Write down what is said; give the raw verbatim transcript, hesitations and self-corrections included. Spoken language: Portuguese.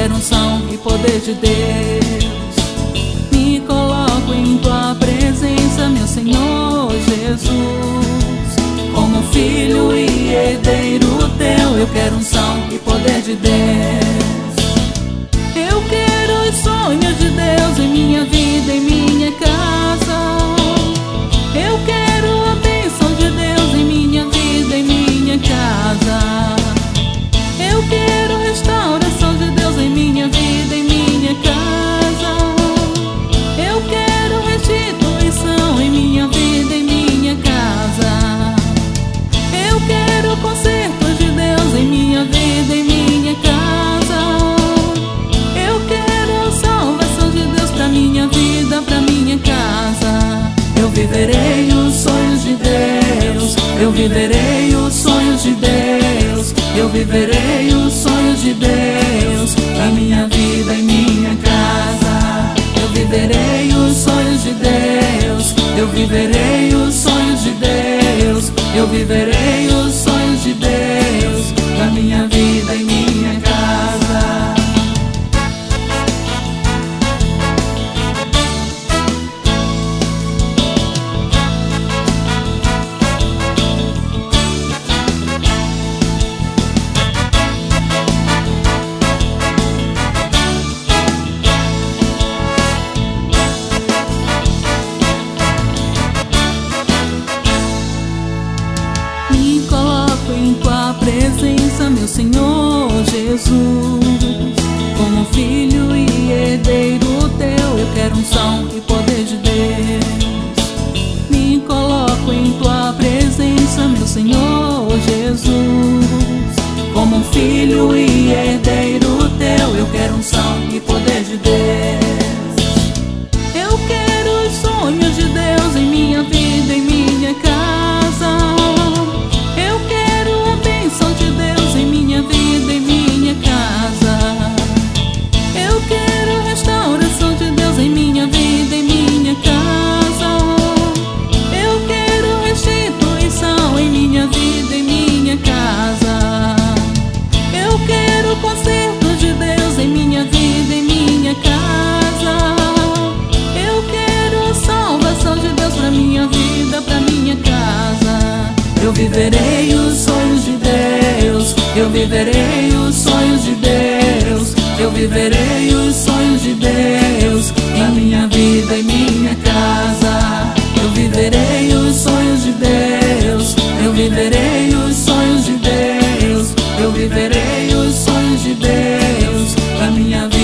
quero unção e poder de Deus. Me coloco em tua presença, meu Senhor Jesus. Como filho e herdeiro teu, eu quero unção e poder de Deus. Eu quero os sonhos de Deus em minha vida, em minha casa. Eu quero a bênção de Deus em minha vida, em minha casa. Eu quero restauração de Deus em minha vida, em minha casa. Eu quero restituição em minha vida, em minha casa. Eu quero conserto de Deus em minha vida, em minha casa. Eu quero salvação de Deus pra minha vida, pra minha casa. Eu viverei os sonhos de Deus. Eu viverei os sonhos de Deus. Eu viverei os sonhos de Deus pra minha vida e minha casa. Eu viverei os sonhos de Deus. Eu viverei os sonhos de Deus. Eu viverei os sonhos de Deus pra minha vida e minha casa. Me coloco em tua presença, meu Senhor Jesus. Como filho e herdeiro teu, eu quero unção e poder de Deus. Me coloco em tua presença, meu Senhor Jesus. Como filho e herdeiro teu, eu quero unção e poder de Deus. Eu quero os sonhos de Deus em minha vida, em minha casa. Eu quero a bênção de Deus em minha vida, em minha casa. Eu quero restauração de Deus em minha vida, em minha casa. Eu quero restituição em minha vida, em minha casa. Eu quero conserto de Deus em minha vida, em minha casa. Eu quero salvação de Deus pra minha vida, pra minha casa. Eu viverei os sonhos de Deus. Eu viverei os sonhos de Deus. Eu viverei os sonhos de Deus na minha vida e minha casa. Eu viverei os sonhos de Deus. Eu viverei os sonhos de Deus. Eu viverei os sonhos de Deus na minha vida.